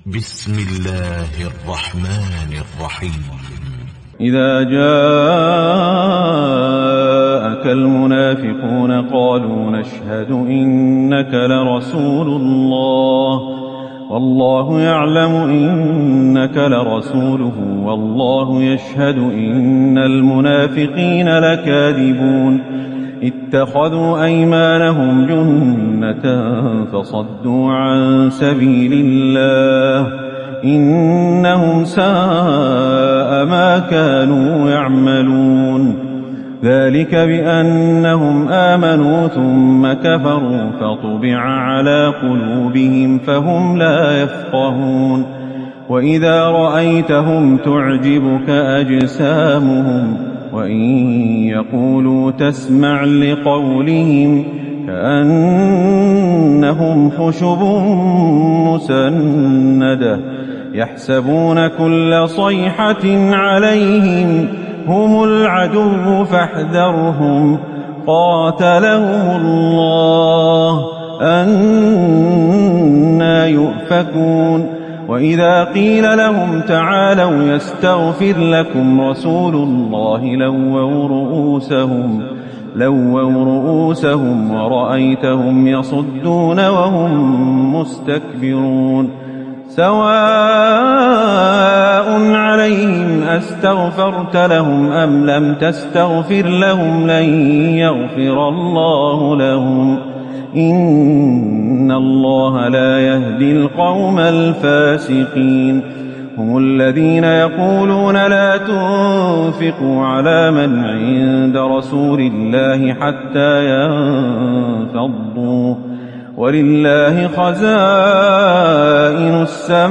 بسم الله الرحمن الرحيم. إذا جاءك المنافقون قالوا نشهد إنك لرسول الله والله يعلم إنك لرسوله والله يشهد إن المنافقين لكاذبون اتخذوا أيمانهم جنة فصدوا عن سبيل الله إنهم ساء ما كانوا يعملون ذلك بأنهم آمنوا ثم كفروا فطبع على قلوبهم فهم لا يفقهون وإذا رأيتهم تعجبك أجسامهم وإن يقولوا تسمع لقولهم كأنهم خشب مسندة يحسبون كل صيحة عليهم هم العدو فاحذرهم قاتلهم الله أنى يؤفكون وإذا قيل لهم تعالوا يستغفر لكم رسول الله لووا رؤوسهم ورأيتهم يصدون وهم مستكبرون سواء عليهم أستغفرت لهم أم لم تستغفر لهم لن يغفر الله لهم إن الله لا يهدي القوم الفاسقين هم الذين يقولون لا تنفقوا على من عند رسول الله حتى ينفضوا ولله خزائن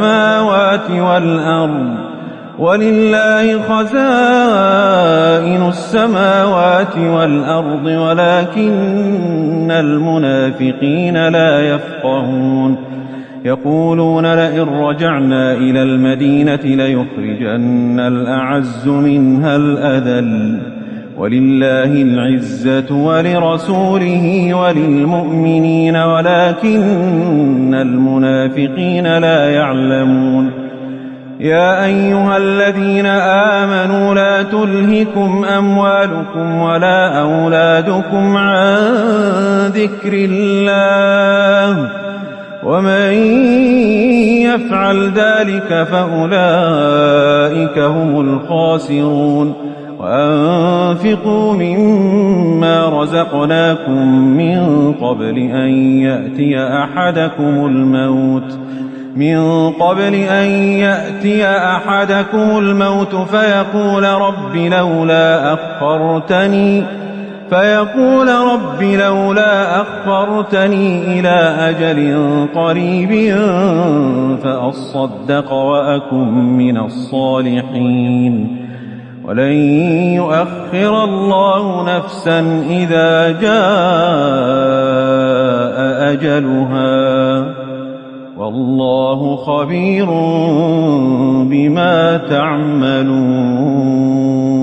السماوات والأرض ولكن المنافقين لا يفقهون يقولون لئن رجعنا إلى المدينة ليخرجن الأعز منها الأذل ولله العزة ولرسوله وللمؤمنين ولكن المنافقين لا يعلمون يا أيها الذين آمنوا لا تلهكم أموالكم ولا أولادكم عن ذكر الله ومن يفعل ذلك فأولئك هم الخاسرون وأنفقوا مما رزقناكم من قبل أن يأتي أحدكم الموت فيقول رب لولا أخرتني إلى أجل قريب فأصدق وأكن من الصالحين ولن يؤخر الله نفسا إذا جاء أجلها والله خبير بما تعملون